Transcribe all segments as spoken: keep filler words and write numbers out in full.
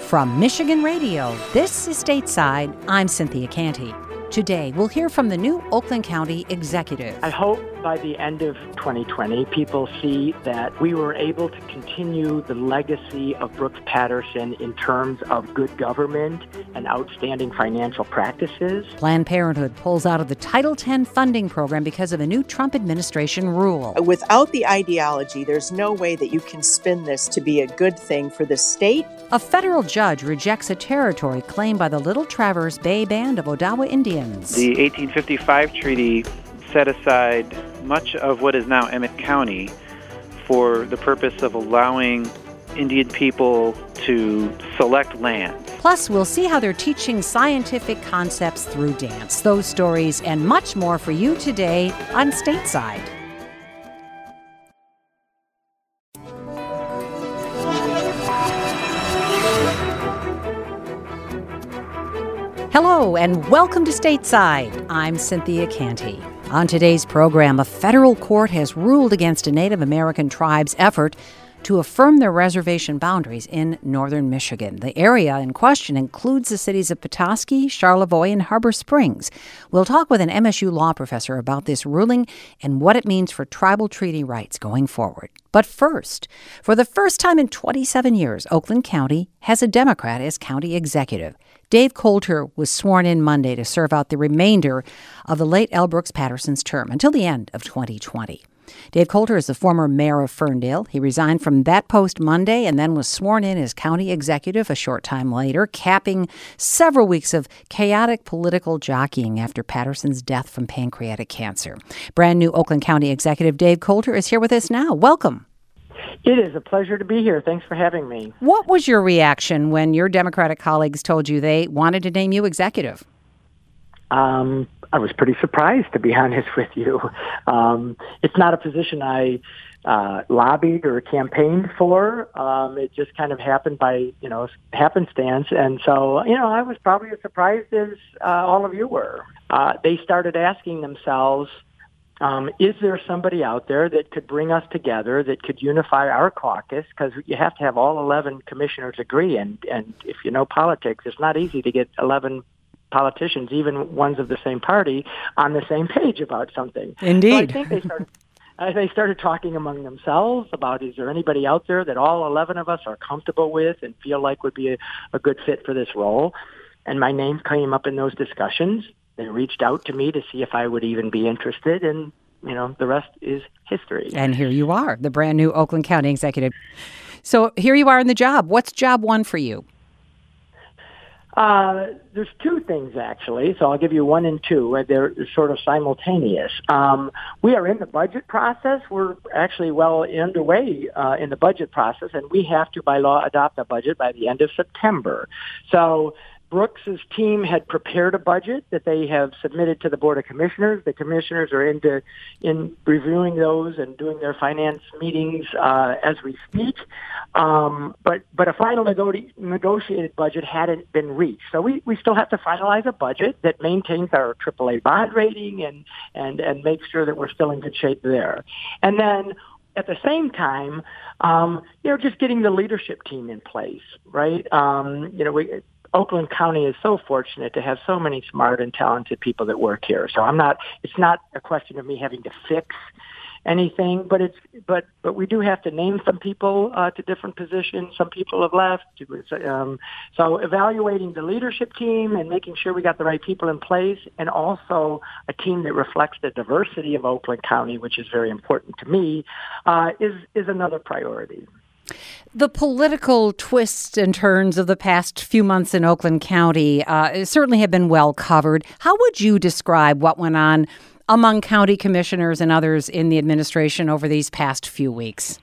From Michigan Radio, this is Stateside. I'm Cynthia Canty. Today, we'll hear from the new Oakland County executive. I hope by the end of twenty twenty, people see that we were able to continue the legacy of Brooks Patterson in terms of good government and outstanding financial practices. Planned Parenthood pulls out of the Title ten funding program because of a new Trump administration rule. Without the ideology, there's no way that you can spin this to be a good thing for the state. A federal judge rejects a territory claimed by the Little Traverse Bay Band of Odawa Indians. The eighteen fifty-five treaty set aside much of what is now Emmett County for the purpose of allowing Indian people to select land. Plus, we'll see how they're teaching scientific concepts through dance. Those stories and much more for you today on Stateside. Hello and welcome to Stateside. I'm Cynthia Canty. On today's program, a federal court has ruled against a Native American tribe's effort to affirm their reservation boundaries in northern Michigan. The area in question includes the cities of Petoskey, Charlevoix, and Harbor Springs. We'll talk with an M S U law professor about this ruling and what it means for tribal treaty rights going forward. But first, for the first time in twenty-seven years, Oakland County has a Democrat as county executive. Dave Coulter was sworn in Monday to serve out the remainder of the late L. Brooks Patterson's term until the end of twenty twenty. Dave Coulter is the former mayor of Ferndale. He resigned from that post Monday and then was sworn in as county executive a short time later, capping several weeks of chaotic political jockeying after Patterson's death from pancreatic cancer. Brand new Oakland County executive Dave Coulter is here with us now. Welcome. It is a pleasure to be here. Thanks for having me. What was your reaction when your Democratic colleagues told you they wanted to name you executive? Um, I was pretty surprised, to be honest with you. Um, it's not a position I uh, lobbied or campaigned for. Um, it just kind of happened by, you know, happenstance. And so, you know, I was probably as surprised as uh, all of you were. Uh, they started asking themselves, Um, is there somebody out there that could bring us together, that could unify our caucus? Because you have to have all eleven commissioners agree. And, and if you know politics, it's not easy to get eleven politicians, even ones of the same party, on the same page about something. Indeed. So I think they started, uh, they started talking among themselves about, is there anybody out there that all eleven of us are comfortable with and feel like would be a, a good fit for this role? And my name came up in those discussions. They reached out to me to see if I would even be interested, and, you know, the rest is history. And here you are, the brand new Oakland County executive. So here you are in the job. What's job one for you? Uh, there's two things, actually, so I'll give you one and two. They're sort of simultaneous. Um, we are in the budget process. We're actually well underway uh, in the budget process, and we have to, by law, adopt a budget by the end of September. So Brooks's team had prepared a budget that they have submitted to the Board of Commissioners. The commissioners are into in reviewing those and doing their finance meetings uh, as we speak. Um, but but a final nego- negotiated budget hadn't been reached, so we, we still have to finalize a budget that maintains our triple A bond rating and and and make sure that we're still in good shape there. And then, at the same time, um, you know, just getting the leadership team in place, right? Um, you know, we. Oakland County is so fortunate to have so many smart and talented people that work here. So I'm not, it's not a question of me having to fix anything, but it's, but, but we do have to name some people uh, to different positions. Some people have left. Um, so evaluating the leadership team and making sure we got the right people in place, and also a team that reflects the diversity of Oakland County, which is very important to me, uh, is, is another priority. The political twists and turns of the past few months in Oakland County uh, certainly have been well covered. How would you describe what went on among county commissioners and others in the administration over these past few weeks?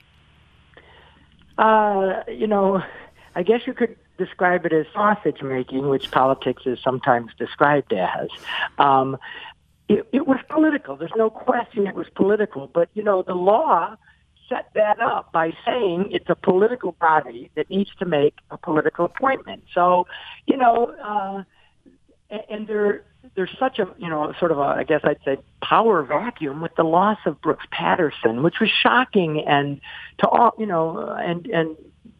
Uh, you know, I guess you could describe it as sausage making, which politics is sometimes described as. Um, it, it was political. There's no question it was political. But, you know, the law set that up by saying it's a political body that needs to make a political appointment. So, you know, uh, and, and there, there's such a, you know, sort of a, I guess I'd say, power vacuum with the loss of Brooks Patterson, which was shocking and to all, you know, and, and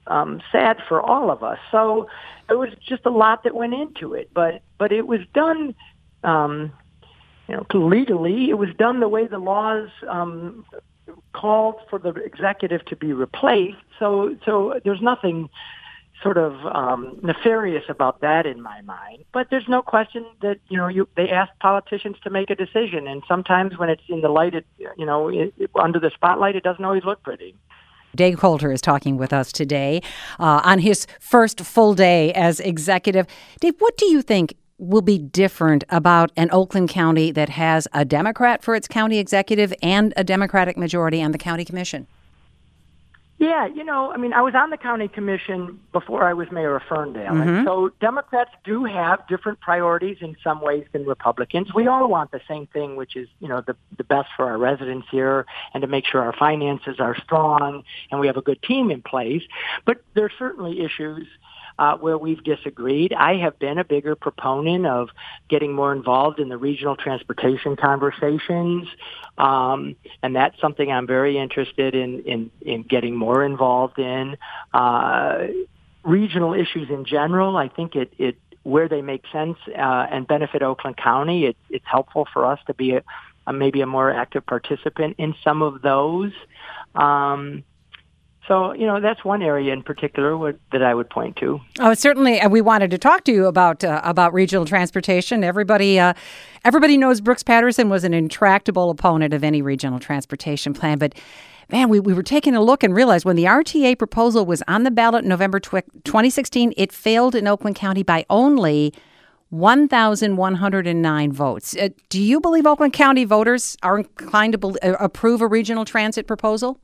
um, sad for all of us. So it was just a lot that went into it, but but it was done, um, you know, legally. It was done the way the laws um, called for the executive to be replaced. So so there's nothing sort of um, nefarious about that in my mind. But there's no question that, you know, you, they ask politicians to make a decision. And sometimes when it's in the light, it, you know, it, it, under the spotlight, it doesn't always look pretty. Dave Coulter is talking with us today uh, on his first full day as executive. Dave, what do you think will be different about an Oakland County that has a Democrat for its county executive and a Democratic majority on the county commission? Yeah, you know, I mean, I was on the county commission before I was mayor of Ferndale. Mm-hmm. And so Democrats do have different priorities in some ways than Republicans. We all want the same thing, which is, you know, the, the best for our residents here and to make sure our finances are strong and we have a good team in place. But there are certainly issues Uh, where we've disagreed. I have been a bigger proponent of getting more involved in the regional transportation conversations, um, and that's something I'm very interested in in, in getting more involved in. Uh, regional issues in general, I think it, it where they make sense uh, and benefit Oakland County, it, it's helpful for us to be a, a, maybe a more active participant in some of those. Um, So, you know, that's one area in particular what, that I would point to. Oh, certainly. Uh, we wanted to talk to you about uh, about regional transportation. Everybody uh, everybody knows Brooks Patterson was an intractable opponent of any regional transportation plan. But, man, we, we were taking a look and realized when the R T A proposal was on the ballot in November twenty sixteen, it failed in Oakland County by only one thousand one hundred nine votes. Uh, do you believe Oakland County voters are inclined to be- uh, approve a regional transit proposal?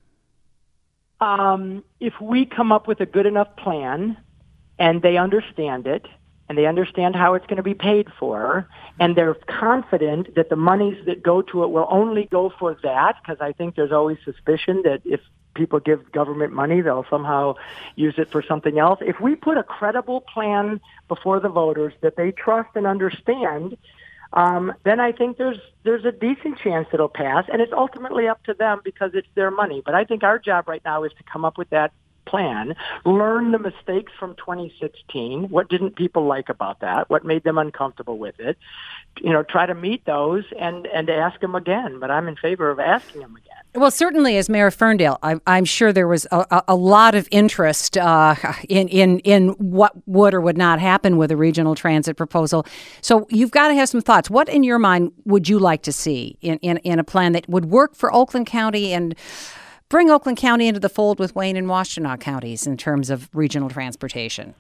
Um, if we come up with a good enough plan and they understand it and they understand how it's going to be paid for and they're confident that the monies that go to it will only go for that, because I think there's always suspicion that if people give government money, they'll somehow use it for something else. If we put a credible plan before the voters that they trust and understand, Um, then I think there's there's a decent chance it'll pass, and it's ultimately up to them because it's their money. But I think our job right now is to come up with that plan, learn the mistakes from twenty sixteen. What didn't people like about that? What made them uncomfortable with it? You know, try to meet those and, and ask them again. But I'm in favor of asking them again. Well, certainly as Mayor of Ferndale, I'm, I'm sure there was a, a lot of interest uh, in, in in what would or would not happen with a regional transit proposal. So you've got to have some thoughts. What in your mind would you like to see in, in, in a plan that would work for Oakland County and bring Oakland County into the fold with Wayne and Washtenaw counties in terms of regional transportation?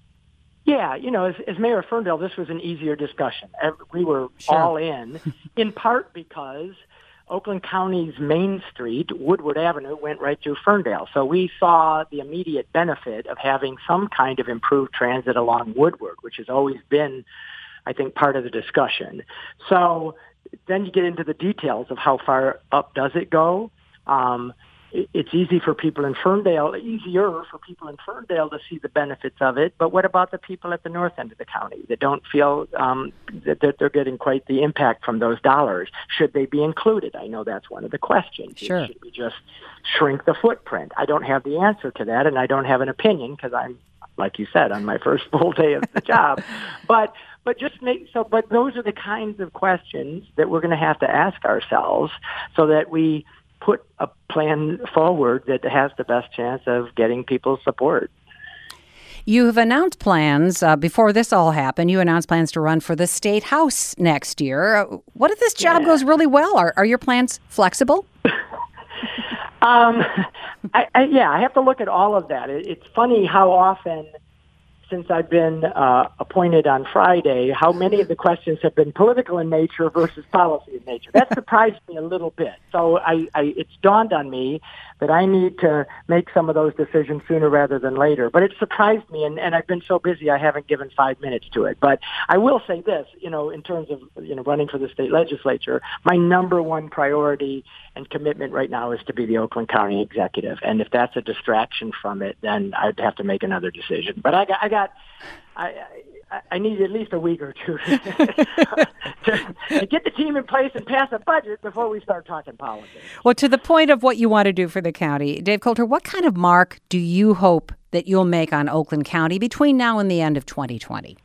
Yeah, you know, as, as Mayor of Ferndale, this was an easier discussion. We were Sure. all in, in part because Oakland County's Main Street, Woodward Avenue, went right through Ferndale. So we saw the immediate benefit of having some kind of improved transit along Woodward, which has always been, I think, part of the discussion. So then you get into the details of how far up does it go. Um, it, it's easy for people in Ferndale, easier for people in Ferndale to see the benefits of it. But what about the people at the north end of the county that don't feel um, that, that they're getting quite the impact from those dollars? Should they be included? I know that's one of the questions. Sure. Should we just shrink the footprint? I don't have the answer to that, and I don't have an opinion because I'm, like you said, on my first full day of the job. But But just make so. But those are the kinds of questions that we're going to have to ask ourselves, so that we put a plan forward that has the best chance of getting people's support. You've announced plans uh, before this all happened. You announced plans to run for the state house next year. Uh, what if this job Yeah. goes really well? Are are your plans flexible? um, I, I, yeah, I have to look at all of that. It, it's funny how often, since I've been uh, appointed on Friday, how many of the questions have been political in nature versus policy in nature. That surprised me a little bit. So I, I, it's dawned on me that I need to make some of those decisions sooner rather than later. But it surprised me, and, and I've been so busy I haven't given five minutes to it. But I will say this, you know, in terms of, you know, running for the state legislature, my number one priority and commitment right now is to be the Oakland County executive. And if that's a distraction from it, then I'd have to make another decision. But I got, I got I, I, I need at least a week or two to, to, to get the team in place and pass a budget before we start talking politics. Well, to the point of what you want to do for the county, Dave Coulter, what kind of mark do you hope that you'll make on Oakland County between now and the end of twenty twenty?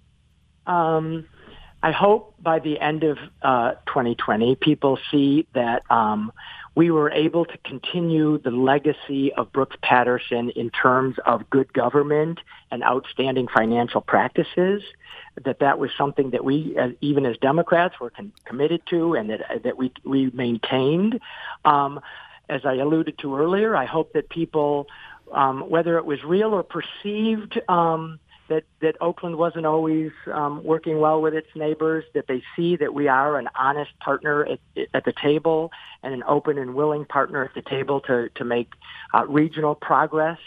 Um, I hope by the end of uh, twenty twenty, people see that um, we were able to continue the legacy of Brooks Patterson in terms of good government and outstanding financial practices, that that was something that we, as, even as Democrats, were con- committed to and that that we, we maintained. Um, as I alluded to earlier, I hope that people, um, whether it was real or perceived, um, that, that Oakland wasn't always um, working well with its neighbors, that they see that we are an honest partner at, at the table and an open and willing partner at the table to, to make uh, regional progress.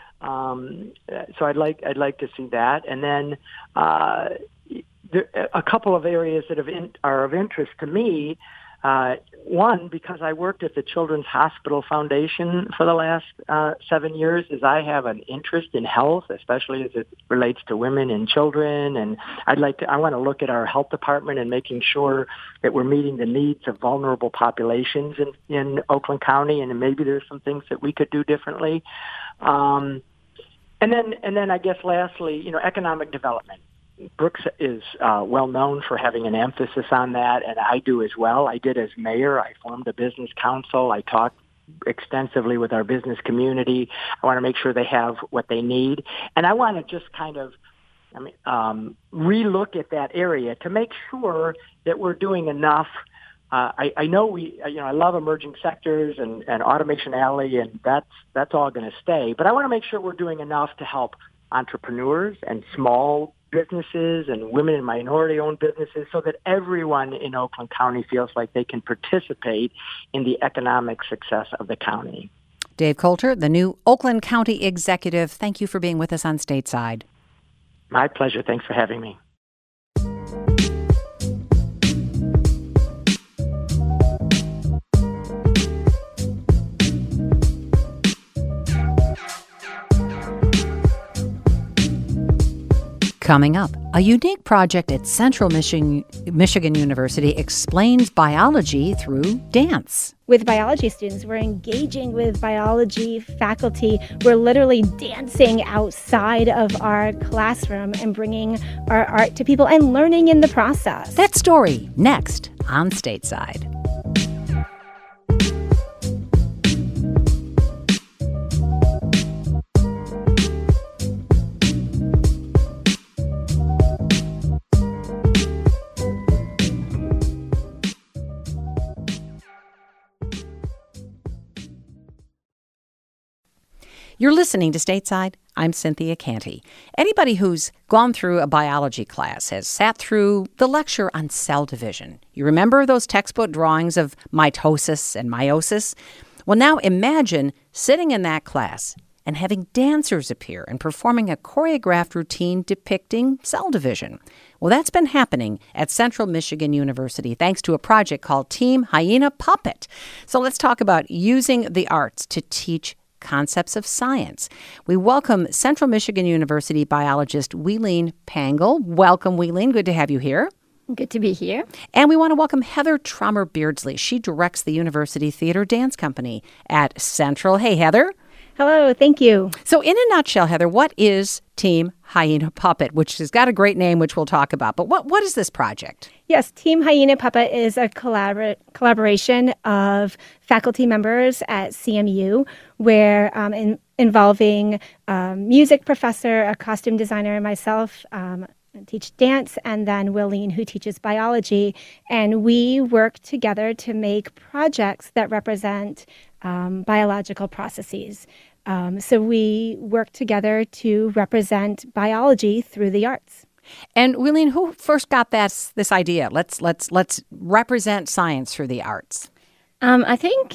Um, so I'd like I'd like to see that. And then uh, there, a couple of areas that have in, are of interest to me. Uh, one, because I worked at the Children's Hospital Foundation for the last uh, seven years, is I have an interest in health, especially as it relates to women and children. And I'd like to, I want to look at our health department and making sure that we're meeting the needs of vulnerable populations in, in Oakland County. And maybe there's some things that we could do differently. Um, and then, and then I guess lastly, you know, economic development. Brooks is uh, well known for having an emphasis on that, and I do as well. I did as mayor. I formed a business council. I talked extensively with our business community. I want to make sure they have what they need, and I want to just kind of, I mean, um, relook at that area to make sure that we're doing enough. Uh, I, I know we, you know, I love emerging sectors and, and Automation Alley, and that's that's all going to stay. But I want to make sure we're doing enough to help entrepreneurs and small businesses and women and minority-owned businesses so that everyone in Oakland County feels like they can participate in the economic success of the county. Dave Coulter, the new Oakland County Executive, thank you for being with us on Stateside. My pleasure. Thanks for having me. Coming up, a unique project at Central Michigan, Michigan University explains biology through dance. With biology students, we're engaging with biology faculty. We're literally dancing outside of our classroom and bringing our art to people and learning in the process. That story next on Stateside. You're listening to Stateside. I'm Cynthia Canty. Anybody who's gone through a biology class has sat through the lecture on cell division. You remember those textbook drawings of mitosis and meiosis? Well, now imagine sitting in that class and having dancers appear and performing a choreographed routine depicting cell division. Well, that's been happening at Central Michigan University thanks to a project called Team Hyena Puppet. So let's talk about using the arts to teach concepts of science. We welcome Central Michigan University biologist Wheeleen Pangle. Welcome, Wheeleen. Good to have you here. Good to be here. And we want to welcome Heather Trommer-Beardsley. She directs the University Theater Dance Company at Central. Hey, Heather. Hello, thank you. So in a nutshell, Heather, what is Team Hyena Puppet, which has got a great name, which we'll talk about. But what what is this project? Yes, Team Hyena Puppet is a collabor- collaboration of faculty members at C M U, where um, in, involving a music professor, a costume designer, and myself, um, teach dance, and then Wheeleen, who teaches biology. And we work together to make projects that represent um, biological processes. Um, so we work together to represent biology through the arts. And Wheeleen, who first got this this idea? Let's let's let's represent science through the arts. Um, I think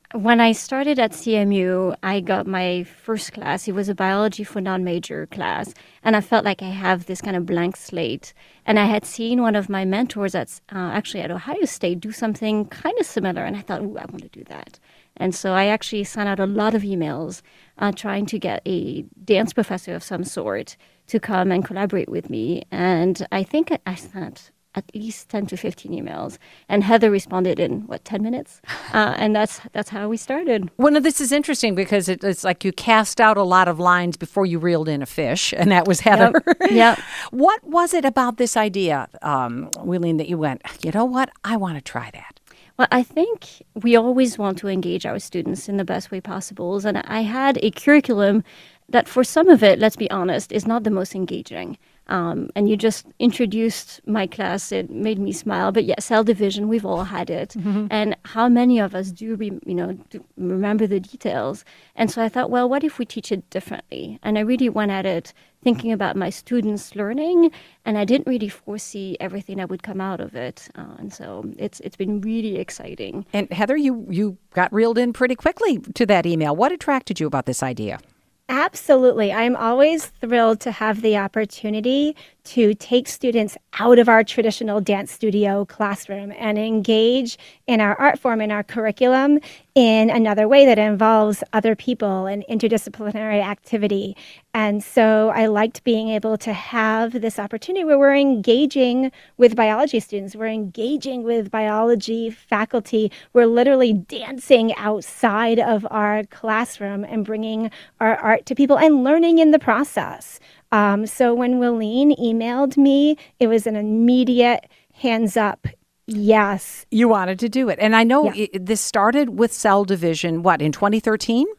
When I started at C M U, I got my first class. It was a biology for non-major class. And I felt like I have this kind of blank slate. And I had seen one of my mentors at, uh, actually at Ohio State do something kind of similar. And I thought, ooh, I want to do that. And so I actually sent out a lot of emails uh, trying to get a dance professor of some sort to come and collaborate with me. And I think I sent at least ten to fifteen emails. And Heather responded in, what, ten minutes? Uh, and that's that's how we started. Well, no, this is interesting because it, it's like you cast out a lot of lines before you reeled in a fish, and that was Heather. Yep. Yep. What was it about this idea, um, Wileen, that you went, you know what, I want to try that? Well, I think we always want to engage our students in the best way possible. And I had a curriculum that for some of it, let's be honest, is not the most engaging. Um, and you just introduced my class. It made me smile. But yes, cell division, we've all had it. Mm-hmm. And how many of us do, re- you know, do remember the details? And so I thought, well, what if we teach it differently? And I really went at it thinking about my students' learning, and I didn't really foresee everything that would come out of it. Uh, and so it's it's been really exciting. And Heather, you, you got reeled in pretty quickly to that email. What attracted you about this idea? Absolutely. I'm always thrilled to have the opportunity to take students out of our traditional dance studio classroom and engage in our art form, in our curriculum, in another way that involves other people and interdisciplinary activity. And so I liked being able to have this opportunity where we're engaging with biology students, we're engaging with biology faculty, we're literally dancing outside of our classroom and bringing our art to people and learning in the process. Um, so when Wileen emailed me, it was an immediate hands up. Yes. You wanted to do it. And I know yeah. it, this started with cell division, what, in twenty thirteen?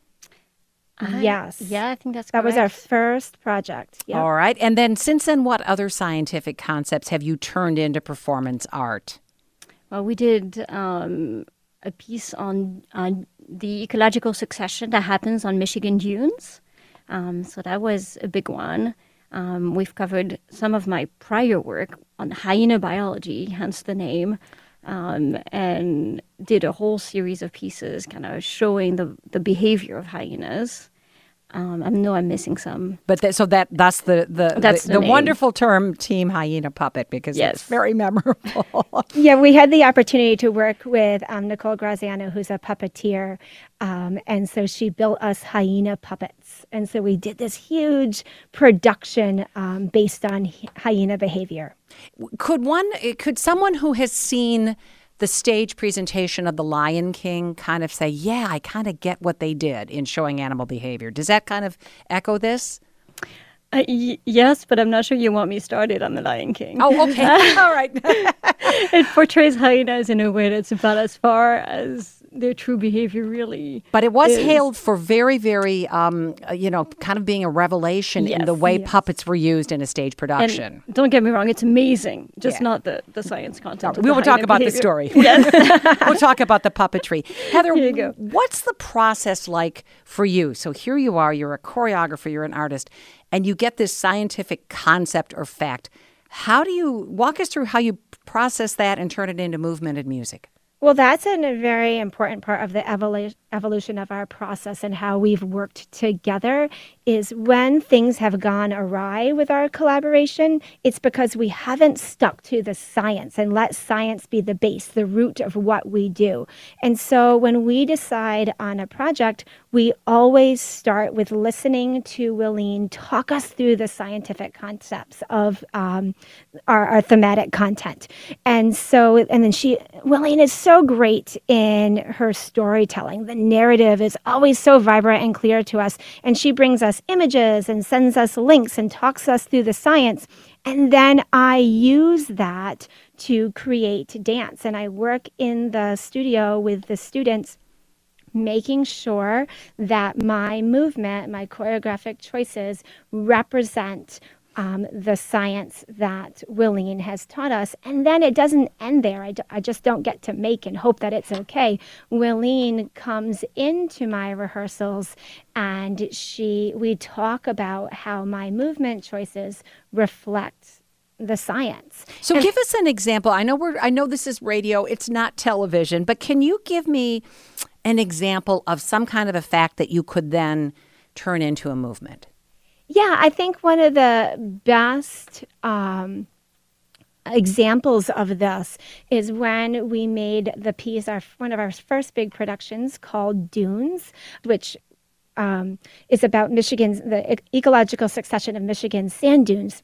I, yes. Yeah, I think that's That correct. was our first project. Yep. All right. And then since then, what other scientific concepts have you turned into performance art? Well, we did um, a piece on, on the ecological succession that happens on Michigan dunes. Um, so that was a big one. Um, we've covered some of my prior work on hyena biology, hence the name, um, and did a whole series of pieces kind of showing the, the behavior of hyenas. Um, I know I'm missing some. But that, so that that's the the, That's the, the the name. wonderful term Team Hyena Puppet, because Yes. it's very memorable. Yeah, we had the opportunity to work with um, Nicole Graziano, who's a puppeteer. Um, and so she built us hyena puppets. And so we did this huge production um, based on hy- hyena behavior. Could one, could someone who has seen the stage presentation of The Lion King kind of say, yeah, I kind of get what they did in showing animal behavior? Does that kind of echo this? Uh, y- yes, but I'm not sure you want me started on The Lion King. Oh, okay. All right. It portrays hyenas in a way that's about as far as their true behavior really But it was is. hailed for very, very, um, uh, you know, kind of being a revelation in Yes, the way yes. puppets were used in a stage production. And don't get me wrong, it's amazing, just Yeah. not the, the science content. of We the will talk hyena about the behavior. story. Yes. We'll talk about the puppetry. Heather, Here you go. what's the process like for you? So here you are, you're a choreographer, you're an artist, and you get this scientific concept or fact. How do you walk us through how you process that and turn it into movement and music? Well, that's a very important part of the evolu- evolution of our process and how we've worked together is when things have gone awry with our collaboration, it's because we haven't stuck to the science and let science be the base, the root of what we do. And so when we decide on a project, we always start with listening to Wileen talk us through the scientific concepts of um, our, our thematic content. And so, and then she, Wileen is so great in her storytelling. The narrative is always so vibrant and clear to us. And she brings us images and sends us links and talks us through the science. And then I use that to create dance. And I work in the studio with the students, making sure that my movement, my choreographic choices represent Um, the science that Wileen has taught us. And then it doesn't end there. I, d- I just don't get to make and hope that it's okay. Wileen comes into my rehearsals and she we talk about how my movement choices reflect the science. So And- give us an example. I know we're I know this is radio, it's not television, but can you give me an example of some kind of a fact that you could then turn into a movement? Yeah, I think one of the best um, examples of this is when we made the piece, our one of our first big productions called Dunes, which um, is about Michigan's, the e- ecological succession of Michigan's sand dunes.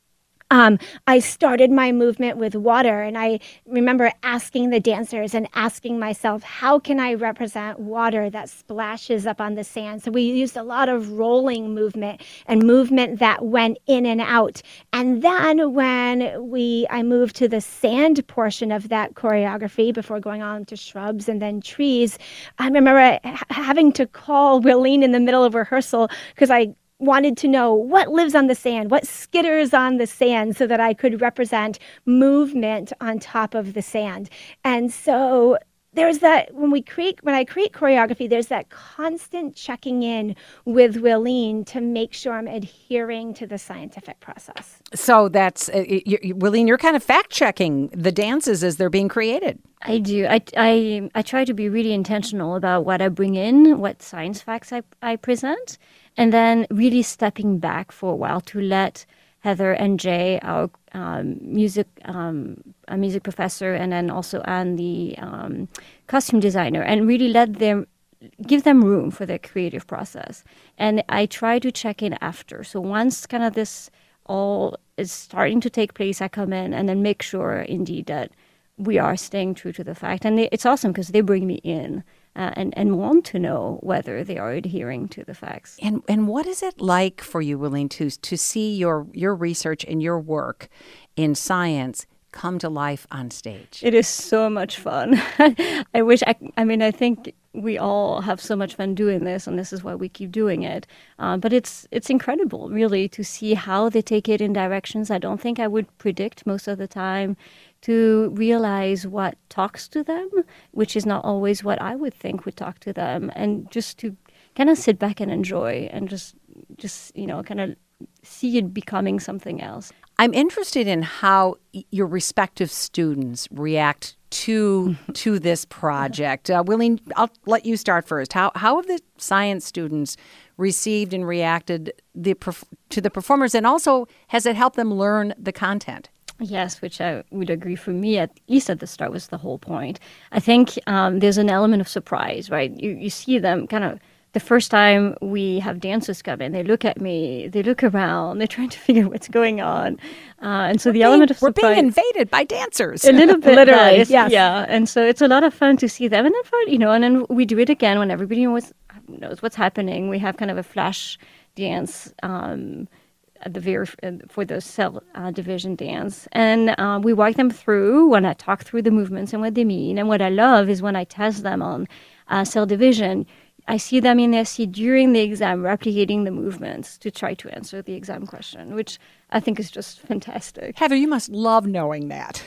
Um, I started my movement with water, and I remember asking the dancers and asking myself, how can I represent water that splashes up on the sand? So we used a lot of rolling movement and movement that went in and out. And then when we, I moved to the sand portion of that choreography before going on to shrubs and then trees, I remember ha- having to call Willeen in the middle of rehearsal because I wanted to know what lives on the sand, what skitters on the sand, so that I could represent movement on top of the sand. And so there's that, when we create, when I create choreography, there's that constant checking in with Willeen to make sure I'm adhering to the scientific process. So that's, uh, you, you, Willeen, you're kind of fact-checking the dances as they're being created. I do. I, I, I try to be really intentional about what I bring in, what science facts I, I present, and then really stepping back for a while to let Heather and Jay, our um, music um, a music professor, and then also Anne, the um, costume designer, and really let them, give them room for their creative process. And I try to check in after. So once kind of this all is starting to take place, I come in and then make sure indeed that we are staying true to the fact. And they, it's awesome because they bring me in uh, and, and want to know whether they are adhering to the facts. And and what is it like for you, Willeen, to, to see your, your research and your work in science come to life on stage? It is so much fun. I wish, I, I mean, I think we all have so much fun doing this, and this is why we keep doing it. Uh, but it's it's incredible, really, to see how they take it in directions I don't think I would predict most of the time, to realize what talks to them, which is not always what I would think would talk to them, and just to kind of sit back and enjoy and just, just you know, kind of see it becoming something else. I'm interested in how your respective students react to to this project. Uh, Willeen, I'll let you start first. How how have the science students received and reacted the to the performers, and also has it helped them learn the content? Yes, which I would agree for me, at least at the start, was the whole point. I think um, there's an element of surprise, right? You you see them kind of, the first time we have dancers come in, they look at me, they look around, they're trying to figure out what's going on. Uh, and so we're the being, element of surprise... We're being invaded by dancers. A little bit. Literally, right, yes. Yeah, and so it's a lot of fun to see them. And then, you know, and then we do it again when everybody knows, knows what's happening. We have kind of a flash dance um, at the very, for the cell uh, division dance. And uh, we walk them through when I talk through the movements and what they mean. And what I love is when I test them on uh, cell division, I see them in their seat during the exam replicating the movements to try to answer the exam question, which I think is just fantastic. Heather, you must love knowing that.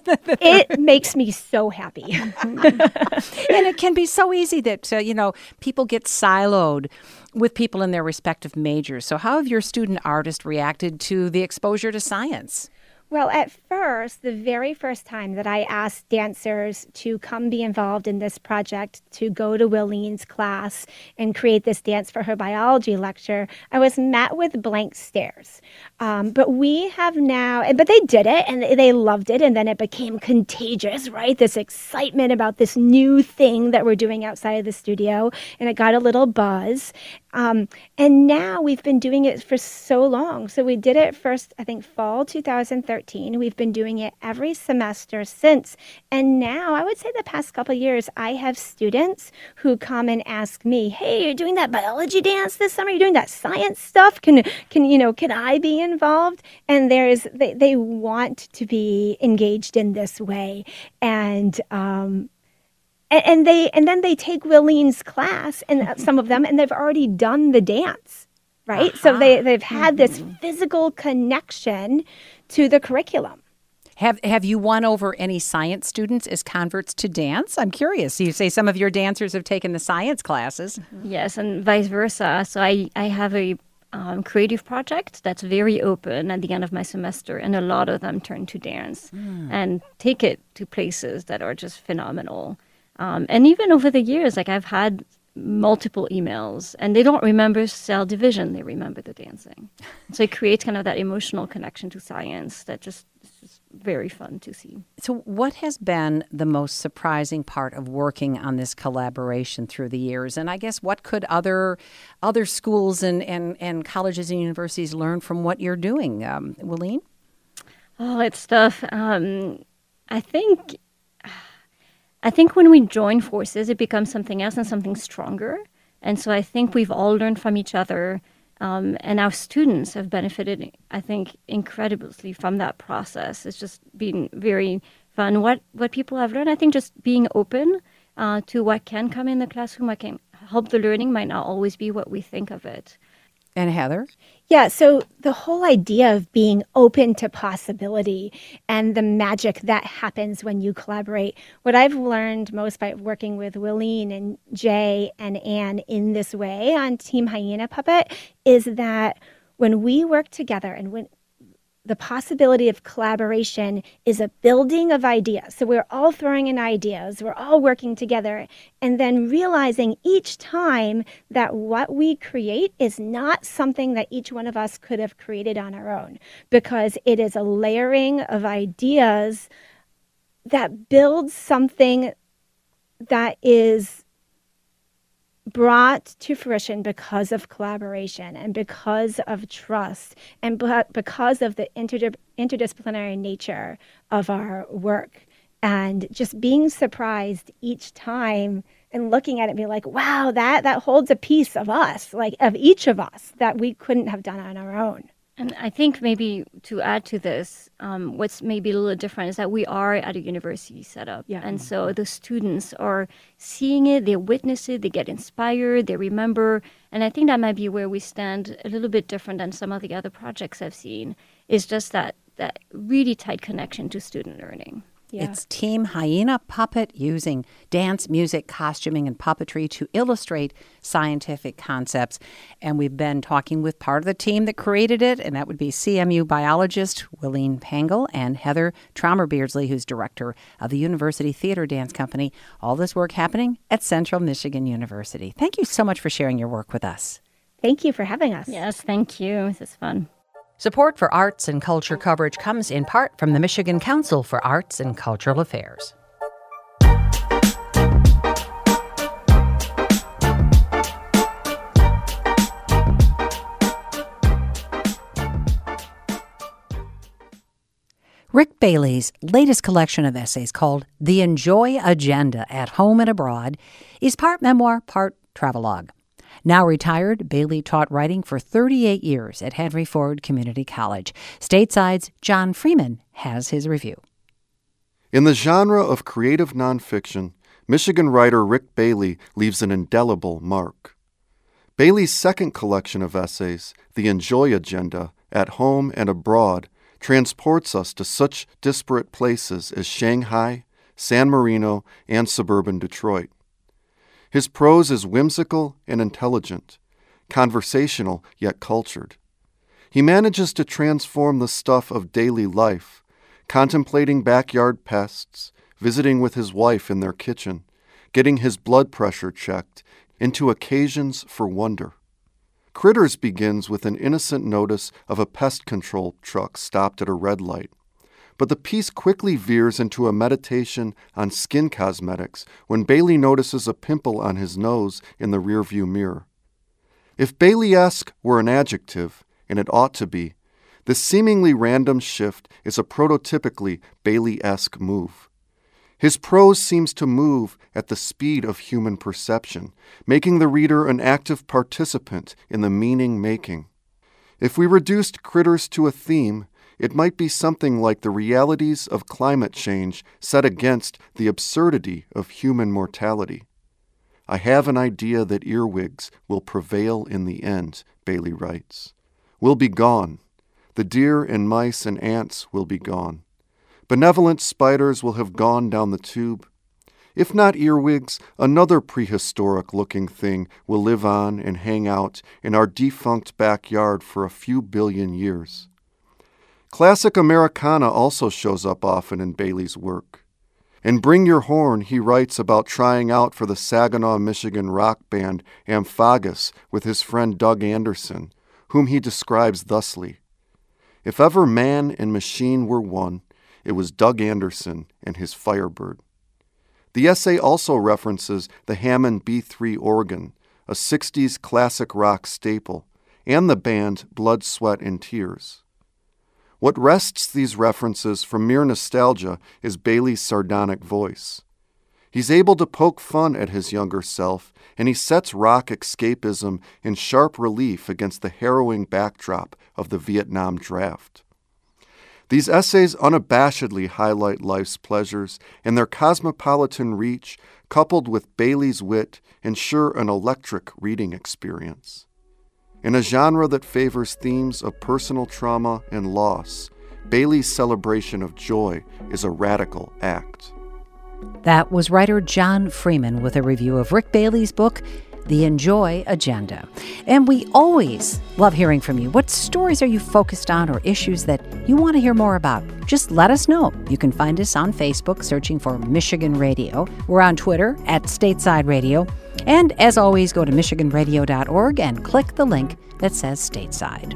It makes me so happy. And it can be so easy that, uh, you know, people get siloed with people in their respective majors. So how have your student artists reacted to the exposure to science? Well, at first, the very first time that I asked dancers to come be involved in this project, to go to Willeen's class and create this dance for her biology lecture, I was met with blank stares. Um, but we have now, but they did it and they loved it, and then it became contagious, right? This excitement about this new thing that we're doing outside of the studio, and it got a little buzz. Um, and now we've been doing it for so long. So we did it first, I think, fall two thousand thirteen. We've been doing it every semester since. And now, I would say the past couple of years, I have students who come and ask me, hey, you're doing that biology dance this summer? You're doing that science stuff? Can, can you know, can I be involved? And there's, they, they want to be engaged in this way. And, um, And they and then they take Willeen's class, and some of them, and they've already done the dance, right? Uh-huh. So they, they've had mm-hmm. this physical connection to the curriculum. Have Have you won over any science students as converts to dance? I'm curious. You say some of your dancers have taken the science classes. Yes, and vice versa. So I, I have a um, creative project that's very open at the end of my semester, and a lot of them turn to dance mm. and take it to places that are just phenomenal. Um, and even over the years, like I've had multiple emails, and they don't remember cell division; they remember the dancing. So it creates kind of that emotional connection to science that just is just very fun to see. So what has been the most surprising part of working on this collaboration through the years? And I guess what could other other schools and, and, and colleges and universities learn from what you're doing? Um, Wileen? Oh, it's tough. Um, I think I think when we join forces, it becomes something else and something stronger. And so I think we've all learned from each other. Um, and our students have benefited, I think, incredibly from that process. It's just been very fun. What what people have learned, I think, just being open uh, to what can come in the classroom, what can help the learning might not always be what we think of it. And Heather? Yeah, so the whole idea of being open to possibility and the magic that happens when you collaborate. What I've learned most by working with Wileen and Jay and Anne in this way on Team Hyena Puppet is that when we work together and when the possibility of collaboration is a building of ideas. So we're all throwing in ideas, we're all working together, and then realizing each time that what we create is not something that each one of us could have created on our own, because it is a layering of ideas that builds something that is brought to fruition because of collaboration and because of trust and because of the interdip- interdisciplinary nature of our work. And just being surprised each time and looking at it and be like, wow, that, that holds a piece of us, like of each of us that we couldn't have done on our own. And I think maybe to add to this, um, what's maybe a little different is that we are at a university setup. Yeah. And so the students are seeing it, they witness it, they get inspired, they remember. And I think that might be where we stand a little bit different than some of the other projects I've seen, is just that, that really tight connection to student learning. Yeah. It's Team Hyena Puppet using dance, music, costuming, and puppetry to illustrate scientific concepts. And we've been talking with part of the team that created it, and that would be C M U biologist Wileen Pangle and Heather Traumer-Beardsley, who's director of the University Theater Dance Company. All this work happening at Central Michigan University. Thank you so much for sharing your work with us. Thank you for having us. Yes, thank you. This is fun. Support for arts and culture coverage comes in part from the Michigan Council for Arts and Cultural Affairs. Rick Bailey's latest collection of essays, called The Enjoy Agenda at Home and Abroad, is part memoir, part travelogue. Now retired, Bailey taught writing for thirty-eight years at Henry Ford Community College. Stateside's John Freeman has his review. In the genre of creative nonfiction, Michigan writer Rick Bailey leaves an indelible mark. Bailey's second collection of essays, The Enjoy Agenda, at Home and Abroad, transports us to such disparate places as Shanghai, San Marino, and suburban Detroit. His prose is whimsical and intelligent, conversational yet cultured. He manages to transform the stuff of daily life, contemplating backyard pests, visiting with his wife in their kitchen, getting his blood pressure checked, into occasions for wonder. Critters begins with an innocent notice of a pest control truck stopped at a red light. But the piece quickly veers into a meditation on skin cosmetics when Bailey notices a pimple on his nose in the rearview mirror. If Bailey-esque were an adjective, and it ought to be, this seemingly random shift is a prototypically Bailey-esque move. His prose seems to move at the speed of human perception, making the reader an active participant in the meaning-making. If we reduced critters to a theme, it might be something like the realities of climate change set against the absurdity of human mortality. I have an idea that earwigs will prevail in the end, Bailey writes. We'll be gone. The deer and mice and ants will be gone. Benevolent spiders will have gone down the tube. If not earwigs, another prehistoric-looking thing will live on and hang out in our defunct backyard for a few billion years. Classic Americana also shows up often in Bailey's work. In Bring Your Horn, he writes about trying out for the Saginaw, Michigan rock band Amphagus with his friend Doug Anderson, whom he describes thusly: "If ever man and machine were one, it was Doug Anderson and his Firebird." The essay also references the Hammond B three organ, a sixties classic rock staple, and the band Blood, Sweat, and Tears. What wrests these references from mere nostalgia is Bailey's sardonic voice. He's able to poke fun at his younger self, and he sets rock escapism in sharp relief against the harrowing backdrop of the Vietnam draft. These essays unabashedly highlight life's pleasures, and their cosmopolitan reach, coupled with Bailey's wit, ensure an electric reading experience. In a genre that favors themes of personal trauma and loss, Bailey's celebration of joy is a radical act. That was writer John Freeman with a review of Rick Bailey's book, The Enjoy Agenda. And we always love hearing from you. What stories are you focused on or issues that you want to hear more about? Just let us know. You can find us on Facebook searching for Michigan Radio. We're on Twitter at Stateside Radio. And as always, go to michigan radio dot org and click the link that says Stateside.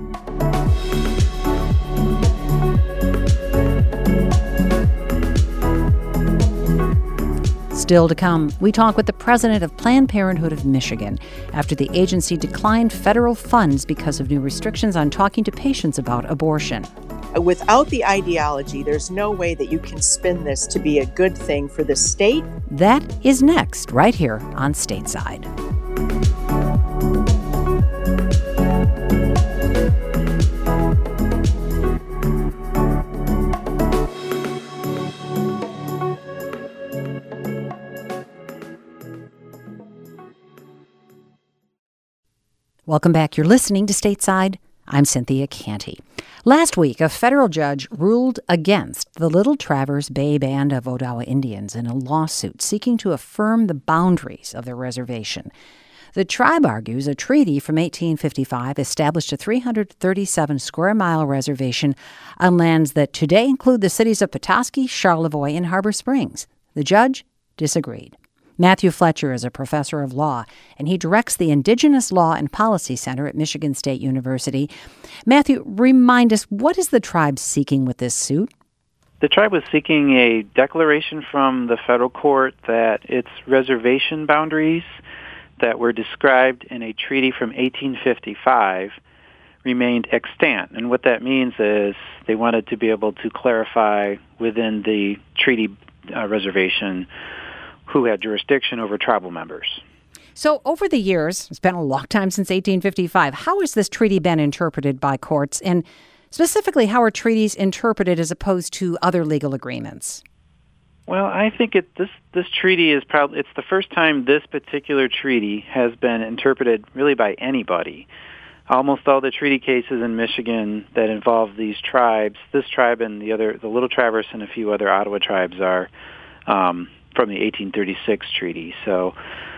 Still to come, we talk with the president of Planned Parenthood of Michigan after the agency declined federal funds because of new restrictions on talking to patients about abortion. Without the ideology, there's no way that you can spin this to be a good thing for the state. That is next, right here on Stateside. Welcome back. You're listening to Stateside. I'm Cynthia Canty. Last week, a federal judge ruled against the Little Traverse Bay Band of Odawa Indians in a lawsuit seeking to affirm the boundaries of their reservation. The tribe argues a treaty from eighteen fifty-five established a three hundred thirty-seven square mile reservation on lands that today include the cities of Petoskey, Charlevoix, and Harbor Springs. The judge disagreed. Matthew Fletcher is a professor of law, and he directs the Indigenous Law and Policy Center at Michigan State University. Matthew, remind us, what is the tribe seeking with this suit? The tribe was seeking a declaration from the federal court that its reservation boundaries that were described in a treaty from eighteen fifty-five remained extant. And what that means is they wanted to be able to clarify within the treaty uh, reservation who had jurisdiction over tribal members. So over the years, it's been a long time since eighteen fifty-five, how has this treaty been interpreted by courts? And specifically, how are treaties interpreted as opposed to other legal agreements? Well, I think it, this this treaty is probably, it's the first time this particular treaty has been interpreted really by anybody. Almost all the treaty cases in Michigan that involve these tribes, this tribe and the other, the Little Traverse and a few other Ottawa tribes are um, from the eighteen thirty-six treaty. So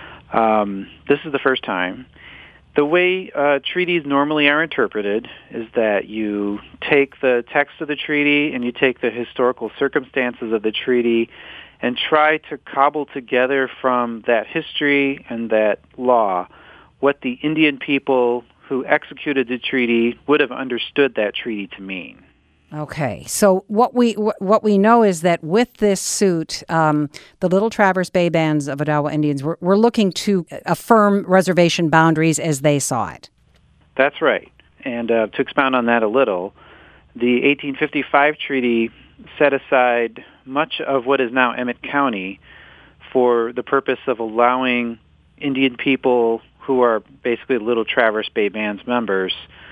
um, this is the first time. The way uh, treaties normally are interpreted is that you take the text of the treaty and you take the historical circumstances of the treaty and try to cobble together from that history and that law what the Indian people who executed the treaty would have understood that treaty to mean. Okay, so what we what we know is that with this suit, um, the Little Traverse Bay Bands of Odawa Indians were, were looking to affirm reservation boundaries as they saw it. That's right. And uh, to expound on that a little, the eighteen fifty-five treaty set aside much of what is now Emmett County for the purpose of allowing Indian people who are basically Little Traverse Bay Bands members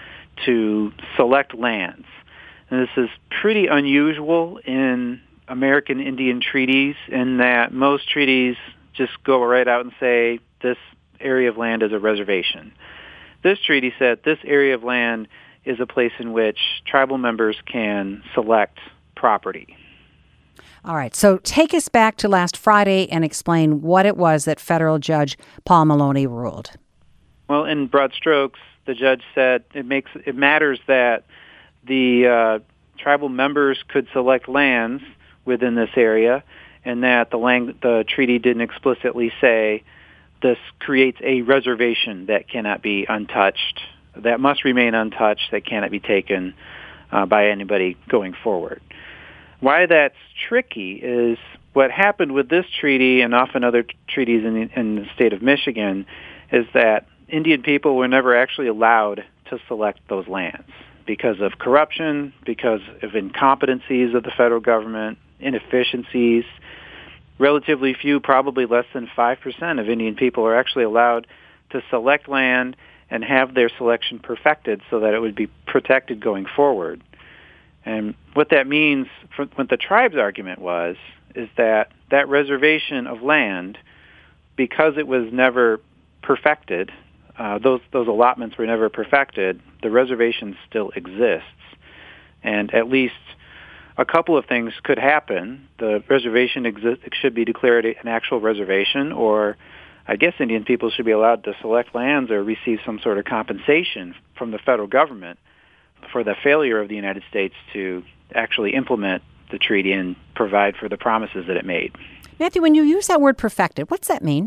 to select lands. And this is pretty unusual in American Indian treaties in that most treaties just go right out and say this area of land is a reservation. This treaty said this area of land is a place in which tribal members can select property. All right, so take us back to last Friday and explain what it was that federal judge Paul Maloney ruled. Well, in broad strokes, the judge said it makes it matters that the uh, tribal members could select lands within this area, and that the, lang- the treaty didn't explicitly say this creates a reservation that cannot be untouched, that must remain untouched, that cannot be taken uh, by anybody going forward. Why that's tricky is what happened with this treaty and often other t- treaties in the, in the state of Michigan is that Indian people were never actually allowed to select those lands because of corruption, because of incompetencies of the federal government, inefficiencies. Relatively few, probably less than five percent of Indian people are actually allowed to select land and have their selection perfected so that it would be protected going forward. And what that means, for, what the tribe's argument was, is that that reservation of land, because it was never perfected, uh, those those allotments were never perfected, the reservation still exists. And at least a couple of things could happen. The reservation exist, should be declared an actual reservation, or I guess Indian people should be allowed to select lands or receive some sort of compensation from the federal government for the failure of the United States to actually implement the treaty and provide for the promises that it made. Matthew, when you use that word perfected, what's that mean?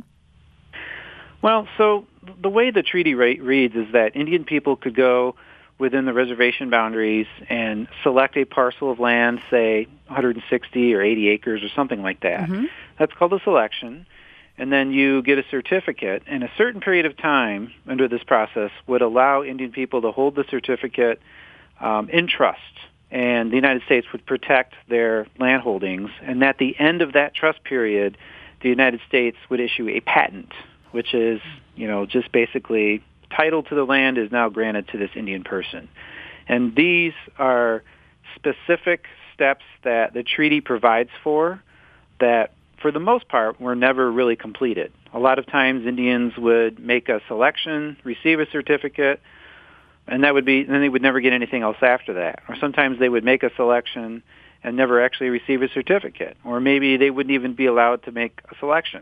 Well, so the way the treaty re- reads is that Indian people could go within the reservation boundaries and select a parcel of land, say one hundred sixty or eighty acres or something like that. Mm-hmm. That's called a selection. And then you get a certificate, and a certain period of time under this process would allow Indian people to hold the certificate um, in trust. And the United States would protect their land holdings. And at the end of that trust period, the United States would issue a patent, which is, you know, just basically title to the land is now granted to this Indian person. And these are specific steps that the treaty provides for that, for the most part, were never really completed. A lot of times Indians would make a selection, receive a certificate, and that would be, then they would never get anything else after that. Or sometimes they would make a selection and never actually receive a certificate. Or maybe they wouldn't even be allowed to make a selection.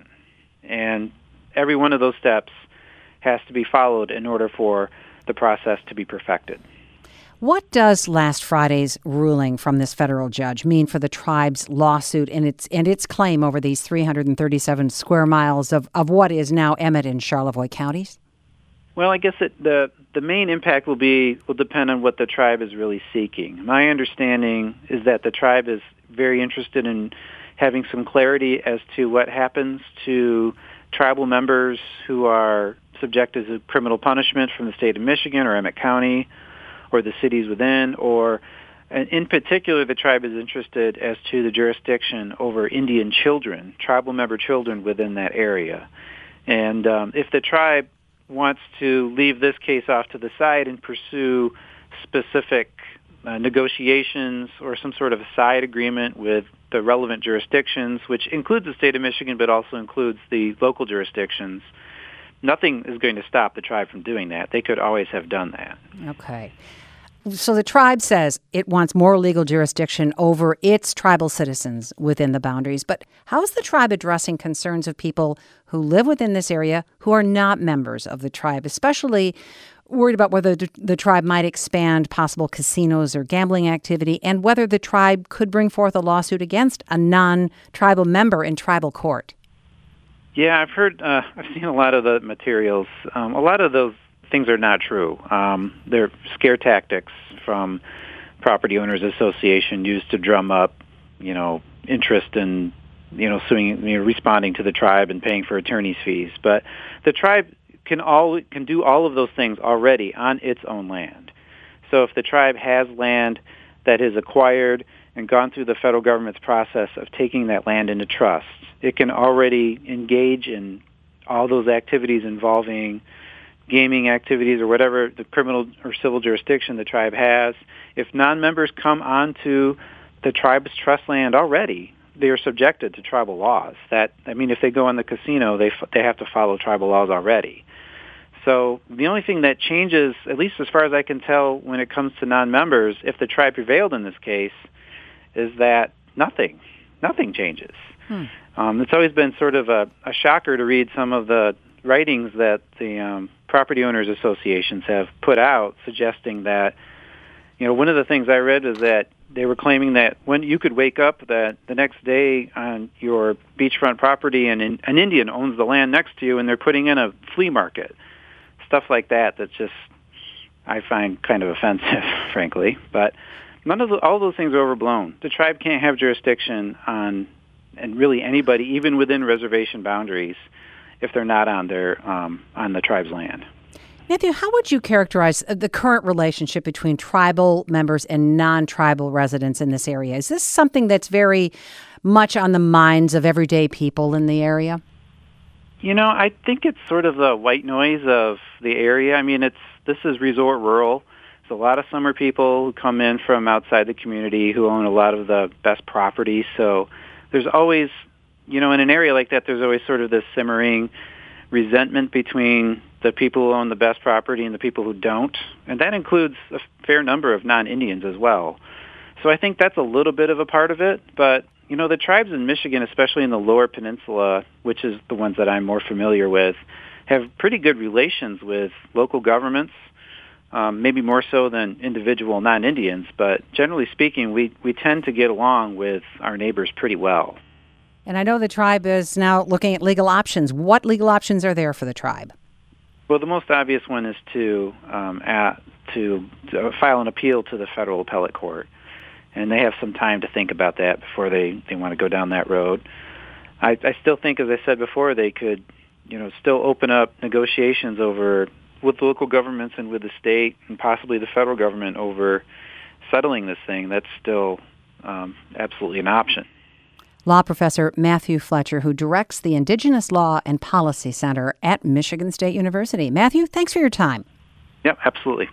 And every one of those steps has to be followed in order for the process to be perfected. What does last Friday's ruling from this federal judge mean for the tribe's lawsuit and its and its claim over these three hundred thirty-seven square miles of, of what is now Emmett and Charlevoix counties? Well, I guess it, the the main impact will be will depend on what the tribe is really seeking. My understanding is that the tribe is very interested in having some clarity as to what happens to tribal members who are subjected to criminal punishment from the state of Michigan or Emmett County or the cities within, or in particular the tribe is interested as to the jurisdiction over Indian children, tribal member children within that area. And um, if the tribe wants to leave this case off to the side and pursue specific uh, negotiations or some sort of a side agreement with the relevant jurisdictions, which includes the state of Michigan but also includes the local jurisdictions, nothing is going to stop the tribe from doing that. They could always have done that. Okay. So the tribe says it wants more legal jurisdiction over its tribal citizens within the boundaries. But how is the tribe addressing concerns of people who live within this area who are not members of the tribe, especially worried about whether the tribe might expand possible casinos or gambling activity and whether the tribe could bring forth a lawsuit against a non-tribal member in tribal court? Yeah, I've heard, uh, I've seen a lot of the materials. Um, a lot of those things are not true. Um, they're scare tactics from Property Owners Association used to drum up, you know, interest in, you know, suing, you know, responding to the tribe and paying for attorney's fees. But the tribe can all can do all of those things already on its own land. So if the tribe has land that is acquired and gone through the federal government's process of taking that land into trust, it can already engage in all those activities involving gaming activities or whatever the criminal or civil jurisdiction the tribe has. If non-members come onto the tribe's trust land already, they are subjected to tribal laws. That I mean, if they go on the casino, they they have to follow tribal laws already. So the only thing that changes, at least as far as I can tell, when it comes to non-members, if the tribe prevailed in this case, is that nothing, nothing changes. Hmm. Um, it's always been sort of a, a shocker to read some of the writings that the um, property owners associations have put out, suggesting that, you know, one of the things I read is that they were claiming that when you could wake up that the next day on your beachfront property and in, an Indian owns the land next to you and they're putting in a flea market. Stuff like that that just I find kind of offensive, frankly. But none of the, all those things are overblown. The tribe can't have jurisdiction on and really anybody, even within reservation boundaries, if they're not on their um, on the tribe's land. Matthew, how would you characterize the current relationship between tribal members and non-tribal residents in this area? Is this something that's very much on the minds of everyday people in the area? You know, I think it's sort of the white noise of the area. I mean, it's this is resort rural. There's a lot of summer people who come in from outside the community who own a lot of the best properties. So there's always, you know, in an area like that, there's always sort of this simmering resentment between the people who own the best property and the people who don't. And that includes a fair number of non-Indians as well. So I think that's a little bit of a part of it. But, you know, the tribes in Michigan, especially in the Lower Peninsula, which is the ones that I'm more familiar with, have pretty good relations with local governments, um, maybe more so than individual non-Indians. But generally speaking, we, we tend to get along with our neighbors pretty well. And I know the tribe is now looking at legal options. What legal options are there for the tribe? Well, the most obvious one is to um, at, to, to file an appeal to the federal appellate court, and they have some time to think about that before they, they want to go down that road. I, I still think, as I said before, they could, you know, still open up negotiations over with local governments and with the state and possibly the federal government over settling this thing. That's still um, absolutely an option. Law professor Matthew Fletcher, who directs the Indigenous Law and Policy Center at Michigan State University. Matthew, thanks for your time. Yep, absolutely.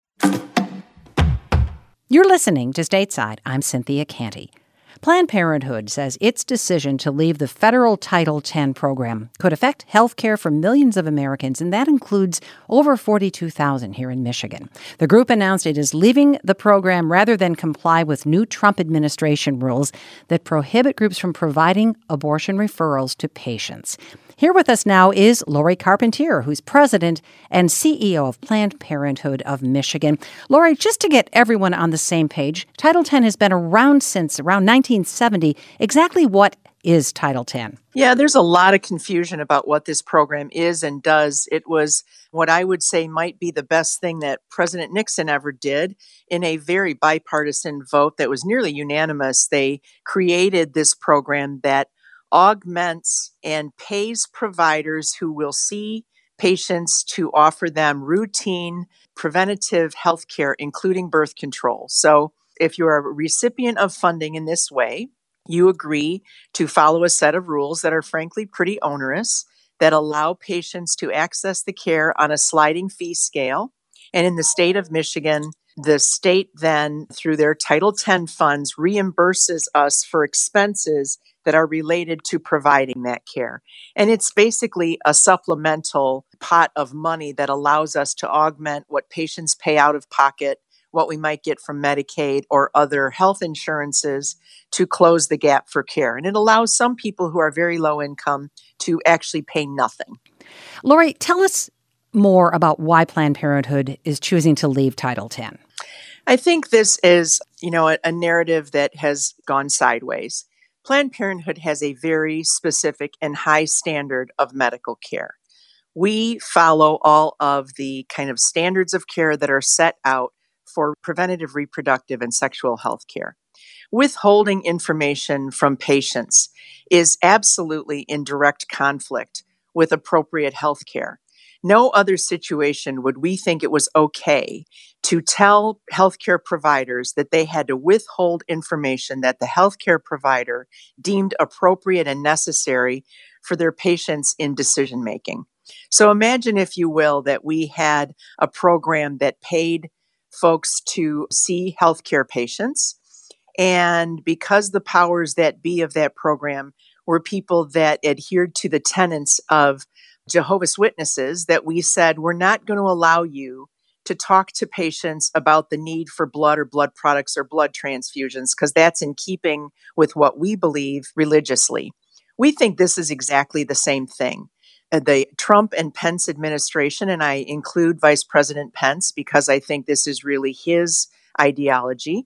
You're listening to Stateside. I'm Cynthia Canty. Planned Parenthood says its decision to leave the federal Title ten program could affect health care for millions of Americans, and that includes over forty-two thousand here in Michigan. The group announced it is leaving the program rather than comply with new Trump administration rules that prohibit groups from providing abortion referrals to patients. Here with us now is Lori Carpentier, who's president and C E O of Planned Parenthood of Michigan. Lori, just to get everyone on the same page, Title ten has been around since around nineteen seventy. Exactly what is Title ten? Yeah, there's a lot of confusion about what this program is and does. It was what I would say might be the best thing that President Nixon ever did in a very bipartisan vote that was nearly unanimous. They created this program that augments and pays providers who will see patients to offer them routine preventative health care, including birth control. So if you're a recipient of funding in this way, you agree to follow a set of rules that are frankly pretty onerous, that allow patients to access the care on a sliding fee scale. And in the state of Michigan, the state then, through their Title ten funds, reimburses us for expenses that are related to providing that care. And it's basically a supplemental pot of money that allows us to augment what patients pay out of pocket, what we might get from Medicaid or other health insurances to close the gap for care. And it allows some people who are very low income to actually pay nothing. Lori, tell us more about why Planned Parenthood is choosing to leave Title ten. I think this is, you know, a, a narrative that has gone sideways. Planned Parenthood has a very specific and high standard of medical care. We follow all of the kind of standards of care that are set out for preventative reproductive and sexual health care. Withholding information from patients is absolutely in direct conflict with appropriate health care. No other situation would we think it was okay to tell healthcare providers that they had to withhold information that the healthcare provider deemed appropriate and necessary for their patients in decision making. So imagine, if you will, that we had a program that paid folks to see healthcare patients, and because the powers that be of that program were people that adhered to the tenets of Jehovah's Witnesses, that we said, we're not going to allow you to talk to patients about the need for blood or blood products or blood transfusions, because that's in keeping with what we believe religiously. We think this is exactly the same thing. Uh, the Trump and Pence administration, and I include Vice President Pence because I think this is really his ideology,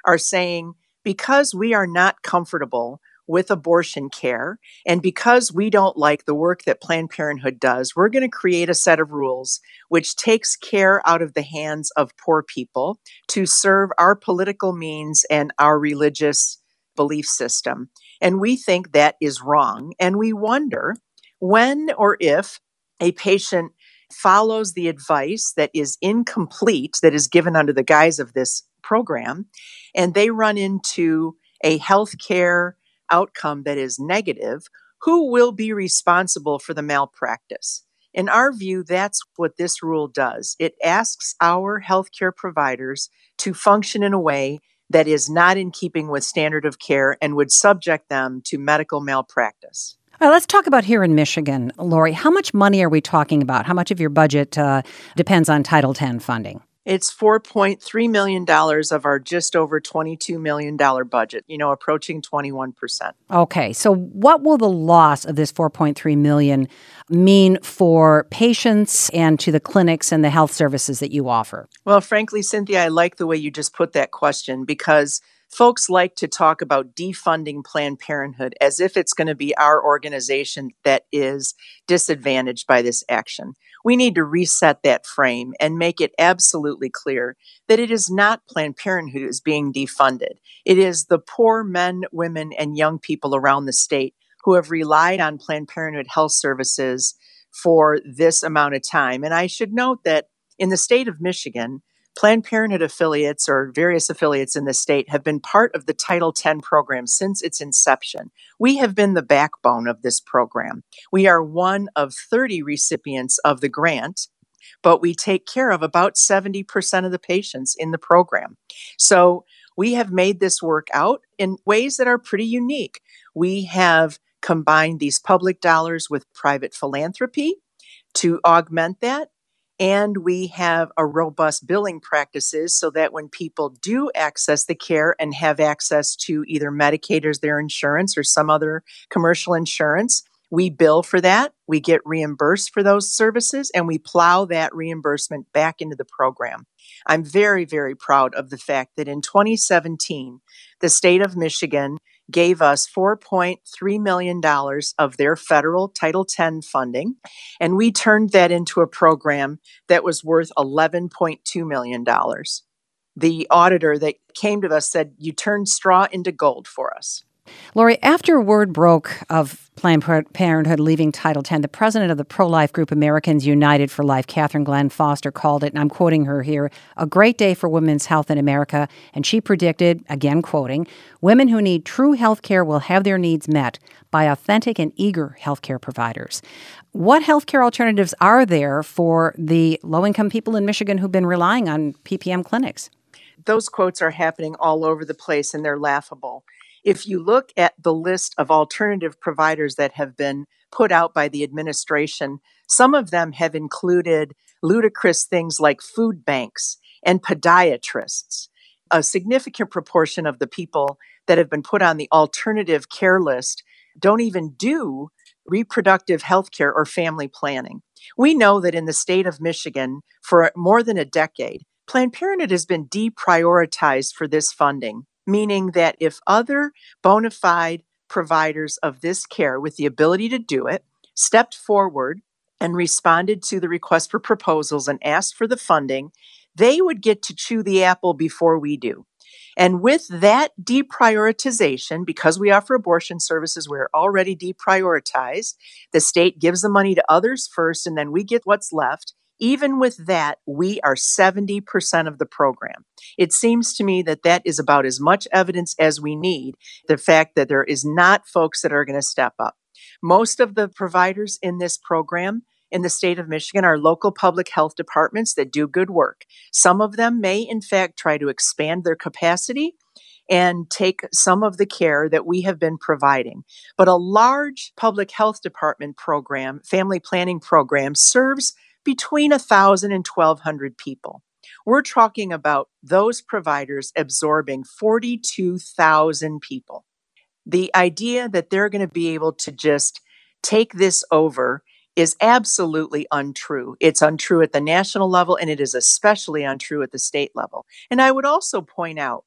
are saying, because we are not comfortable with abortion care, and because we don't like the work that Planned Parenthood does, we're going to create a set of rules which takes care out of the hands of poor people to serve our political means and our religious belief system. And we think that is wrong. And we wonder when or if a patient follows the advice that is incomplete, that is given under the guise of this program, and they run into a healthcare outcome that is negative, who will be responsible for the malpractice? In our view, that's what this rule does. It asks our healthcare providers to function in a way that is not in keeping with standard of care and would subject them to medical malpractice. All right, let's talk about here in Michigan, Lori. How much money are we talking about? How much of your budget uh, depends on Title ten funding? It's four point three million dollars of our just over twenty-two million dollars budget, you know, approaching twenty-one percent. Okay, so what will the loss of this four point three million dollars mean for patients and to the clinics and the health services that you offer? Well, frankly, Cynthia, I like the way you just put that question, because folks like to talk about defunding Planned Parenthood as if it's going to be our organization that is disadvantaged by this action. We need to reset that frame and make it absolutely clear that it is not Planned Parenthood who is being defunded. It is the poor men, women, and young people around the state who have relied on Planned Parenthood health services for this amount of time. And I should note that in the state of Michigan, Planned Parenthood affiliates or various affiliates in the state have been part of the Title ten program since its inception. We have been the backbone of this program. We are one of thirty recipients of the grant, but we take care of about seventy percent of the patients in the program. So we have made this work out in ways that are pretty unique. We have combined these public dollars with private philanthropy to augment that. And we have a robust billing practices so that when people do access the care and have access to either Medicaid or their insurance or some other commercial insurance, we bill for that, we get reimbursed for those services, and we plow that reimbursement back into the program. I'm very, very proud of the fact that in twenty seventeen, the state of Michigan gave us four point three million dollars of their federal Title ten funding, and we turned that into a program that was worth eleven point two million dollars. The auditor that came to us said, "You turned straw into gold for us." Lori, after word broke of Planned Parenthood leaving Title ten, the president of the pro-life group Americans United for Life, Catherine Glenn Foster, called it, and I'm quoting her here, "a great day for women's health in America." And she predicted, again quoting, "women who need true health care will have their needs met by authentic and eager health care providers." What health care alternatives are there for the low-income people in Michigan who've been relying on P P M clinics? Those quotes are happening all over the place, and they're laughable. If you look at the list of alternative providers that have been put out by the administration, some of them have included ludicrous things like food banks and podiatrists. A significant proportion of the people that have been put on the alternative care list don't even do reproductive health care or family planning. We know that in the state of Michigan, for more than a decade, Planned Parenthood has been deprioritized for this funding, meaning that if other bona fide providers of this care with the ability to do it stepped forward and responded to the request for proposals and asked for the funding, they would get to chew the apple before we do. And with that deprioritization, because we offer abortion services, we're already deprioritized. The state gives the money to others first, and then we get what's left. Even with that, we are seventy percent of the program. It seems to me that that is about as much evidence as we need, the fact that there is not folks that are going to step up. Most of the providers in this program in the state of Michigan are local public health departments that do good work. Some of them may, in fact, try to expand their capacity and take some of the care that we have been providing. But a large public health department program, family planning program, serves between one thousand and twelve hundred people. We're talking about those providers absorbing forty-two thousand people. The idea that they're going to be able to just take this over is absolutely untrue. It's untrue at the national level, and it is especially untrue at the state level. And I would also point out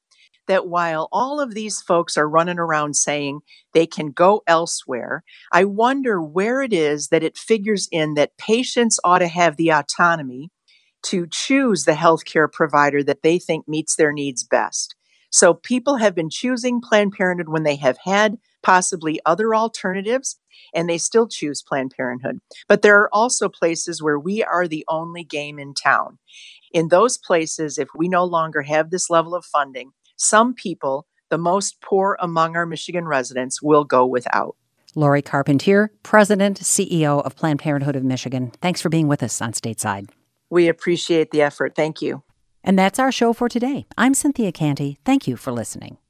that while all of these folks are running around saying they can go elsewhere, I wonder where it is that it figures in that patients ought to have the autonomy to choose the healthcare provider that they think meets their needs best. So people have been choosing Planned Parenthood when they have had possibly other alternatives, and they still choose Planned Parenthood. But there are also places where we are the only game in town. In those places, if we no longer have this level of funding, some people, the most poor among our Michigan residents, will go without. Lori Carpentier, President, C E O of Planned Parenthood of Michigan. Thanks for being with us on Stateside. We appreciate the effort. Thank you. And that's our show for today. I'm Cynthia Canty. Thank you for listening.